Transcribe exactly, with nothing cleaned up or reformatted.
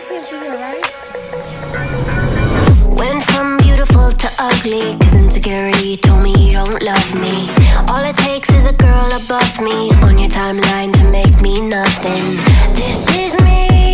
Quincy, you alright? Went from beautiful to ugly, cause insecurity told me you don't love me. All it takes is a girl above me on your timeline to make me nothing. This is me.